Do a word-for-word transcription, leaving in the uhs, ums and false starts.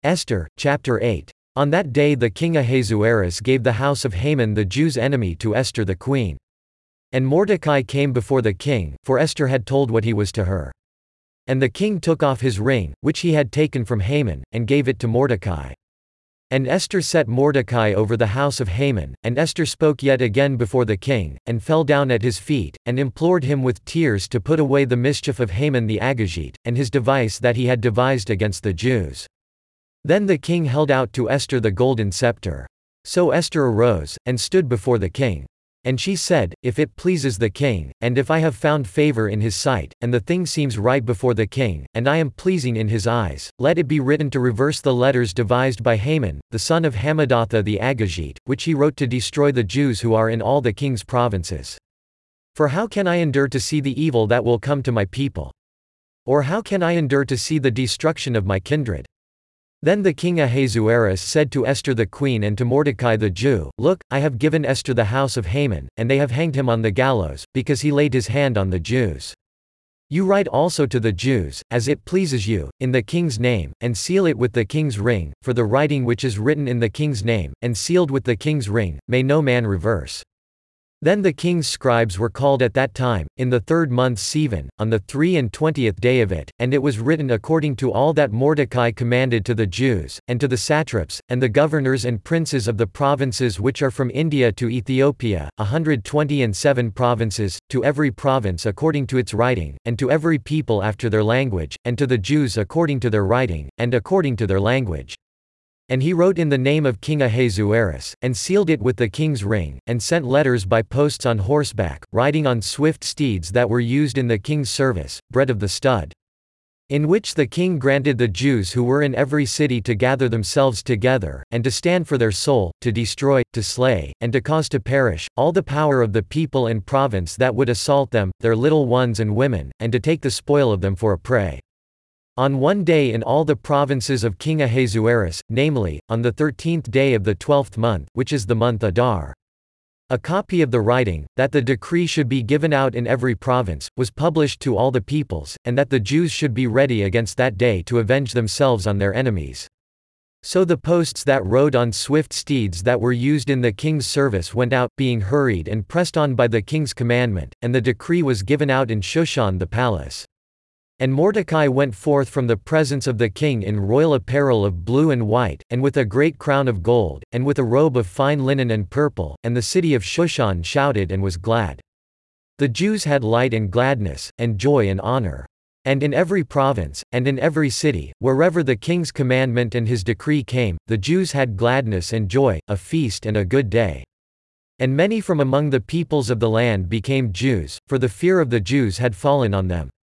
Esther, chapter eight. On that day the king Ahasuerus gave the house of Haman the Jews' enemy to Esther the queen. And Mordecai came before the king, for Esther had told what he was to her. And the king took off his ring, which he had taken from Haman, and gave it to Mordecai. And Esther set Mordecai over the house of Haman, and Esther spoke yet again before the king, and fell down at his feet, and implored him with tears to put away the mischief of Haman the Agagite, and his device that he had devised against the Jews. Then the king held out to Esther the golden scepter. So Esther arose, and stood before the king. And she said, If it pleases the king, and if I have found favor in his sight, and the thing seems right before the king, and I am pleasing in his eyes, let it be written to reverse the letters devised by Haman, the son of Hammedatha the Agagite, which he wrote to destroy the Jews who are in all the king's provinces. For how can I endure to see the evil that will come to my people? Or how can I endure to see the destruction of my kindred? Then the king Ahasuerus said to Esther the queen and to Mordecai the Jew, Look, I have given Esther the house of Haman, and they have hanged him on the gallows, because he laid his hand on the Jews. You write also to the Jews, as it pleases you, in the king's name, and seal it with the king's ring, for the writing which is written in the king's name, and sealed with the king's ring, may no man reverse. Then the king's scribes were called at that time, in the third month Sivan, on the three and twentieth day of it, and it was written according to all that Mordecai commanded to the Jews, and to the satraps, and the governors and princes of the provinces which are from India to Ethiopia, a hundred twenty and seven provinces, to every province according to its writing, and to every people after their language, and to the Jews according to their writing, and according to their language. And he wrote in the name of King Ahasuerus, and sealed it with the king's ring, and sent letters by posts on horseback, riding on swift steeds that were used in the king's service, bred of the stud. In which the king granted the Jews who were in every city to gather themselves together, and to stand for their soul, to destroy, to slay, and to cause to perish, all the power of the people and province that would assault them, their little ones and women, and to take the spoil of them for a prey. On one day in all the provinces of King Ahasuerus, namely, on the thirteenth day of the twelfth month, which is the month Adar. A copy of the writing, that the decree should be given out in every province, was published to all the peoples, and that the Jews should be ready against that day to avenge themselves on their enemies. So the posts that rode on swift steeds that were used in the king's service went out, being hurried and pressed on by the king's commandment, and the decree was given out in Shushan the palace. And Mordecai went forth from the presence of the king in royal apparel of blue and white, and with a great crown of gold, and with a robe of fine linen and purple, and the city of Shushan shouted and was glad. The Jews had light and gladness, and joy and honor. And in every province, and in every city, wherever the king's commandment and his decree came, the Jews had gladness and joy, a feast and a good day. And many from among the peoples of the land became Jews, for the fear of the Jews had fallen on them.